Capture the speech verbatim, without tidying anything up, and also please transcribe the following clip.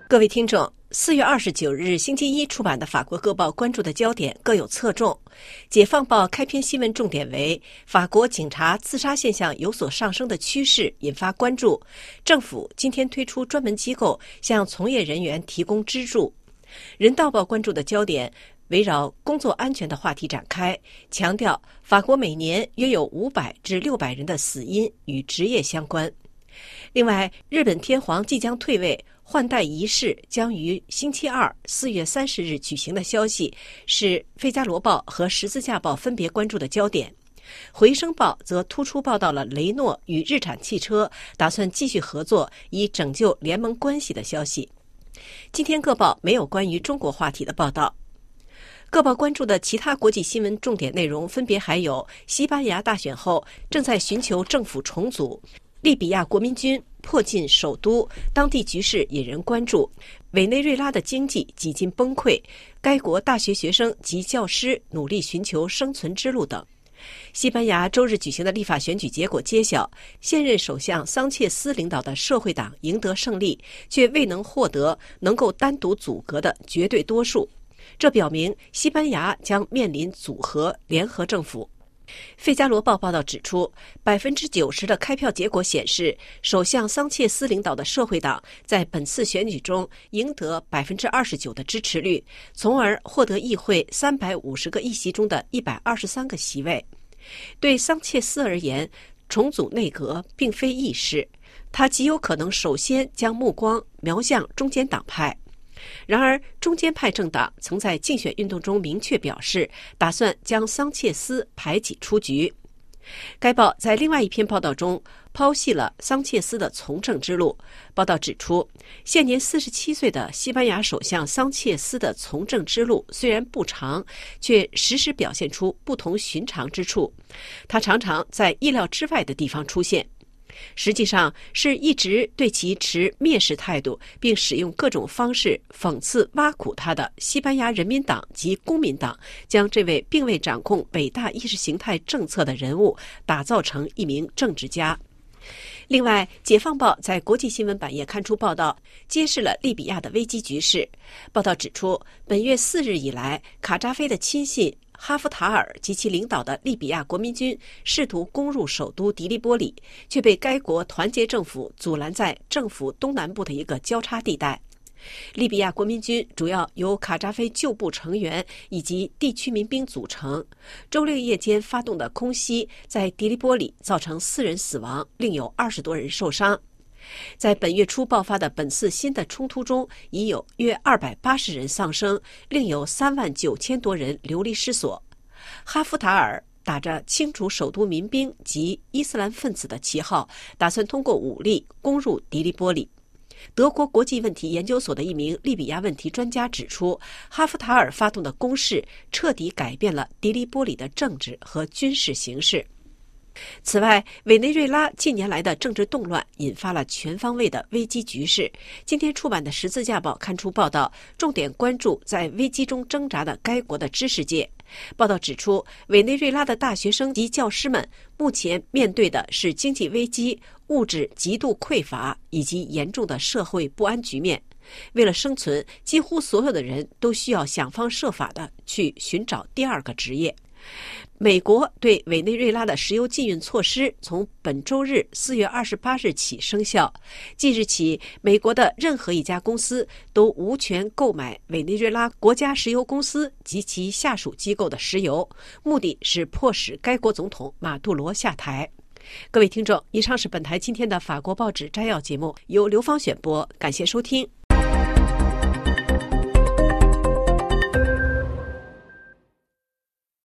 各位听众，四月二十九日星期一出版的法国各报关注的焦点各有侧重。解放报开篇新闻重点为法国警察自杀现象有所上升的趋势引发关注，政府今天推出专门机构向从业人员提供资助。人道报关注的焦点围绕工作安全的话题展开，强调法国每年约有五百至六百人的死因与职业相关。另外，日本天皇即将退位，换代仪式将于星期二四月三十日举行的消息是《费加罗报》和《十字架报》分别关注的焦点。回声报则突出报道了雷诺与日产汽车打算继续合作以拯救联盟关系的消息。今天各报没有关于中国话题的报道。各报关注的其他国际新闻重点内容分别还有：西班牙大选后正在寻求政府重组，利比亚国民军迫近首都，当地局势引人关注；委内瑞拉的经济几近崩溃，该国大学学生及教师努力寻求生存之路等。西班牙周日举行的立法选举结果揭晓，现任首相桑切斯领导的社会党赢得胜利，却未能获得能够单独组阁的绝对多数，这表明西班牙将面临组合联合政府。费加罗报报道指出，百分之九十的开票结果显示，首相桑切斯领导的社会党在本次选举中赢得百分之二十九的支持率，从而获得议会三百五十个议席中的一百二十三个席位。对桑切斯而言，重组内阁并非易事，他极有可能首先将目光瞄向中间党派。然而，中间派政党曾在竞选运动中明确表示，打算将桑切斯排挤出局。该报在另外一篇报道中剖析了桑切斯的从政之路。报道指出，现年四十七岁的西班牙首相桑切斯的从政之路虽然不长，却时时表现出不同寻常之处。他常常在意料之外的地方出现，实际上是一直对其持蔑视态度，并使用各种方式讽刺挖苦他的西班牙人民党及公民党，将这位并未掌控伟大意识形态政策的人物打造成一名政治家。另外，解放报在国际新闻版页刊出报道，揭示了利比亚的危机局势。报道指出，本月四日以来，卡扎菲的亲信哈夫塔尔及其领导的利比亚国民军试图攻入首都迪利波里，却被该国团结政府阻拦在政府东南部的一个交叉地带。利比亚国民军主要由卡扎菲旧部成员以及地区民兵组成。周六夜间发动的空袭在迪利波里造成四人死亡，另有二十多人受伤。在本月初爆发的本次新的冲突中，已有约二百八十人丧生，另有三万九千多人流离失所。哈夫塔尔打着清除首都民兵及伊斯兰分子的旗号，打算通过武力攻入迪利波里。德国国际问题研究所的一名利比亚问题专家指出，哈夫塔尔发动的攻势彻底改变了迪利波里的政治和军事形势。此外，委内瑞拉近年来的政治动乱引发了全方位的危机局势。今天出版的《十字架报》刊出报道，重点关注在危机中挣扎的该国的知识界。报道指出，委内瑞拉的大学生及教师们目前面对的是经济危机、物质极度匮乏以及严重的社会不安局面。为了生存，几乎所有的人都需要想方设法地去寻找第二个职业。美国对委内瑞拉的石油禁运措施从本周日四月二十八日起生效。即日起，美国的任何一家公司都无权购买委内瑞拉国家石油公司及其下属机构的石油，目的是迫使该国总统马杜罗下台。各位听众，以上是本台今天的法国报纸摘要节目，由刘芳选播，感谢收听。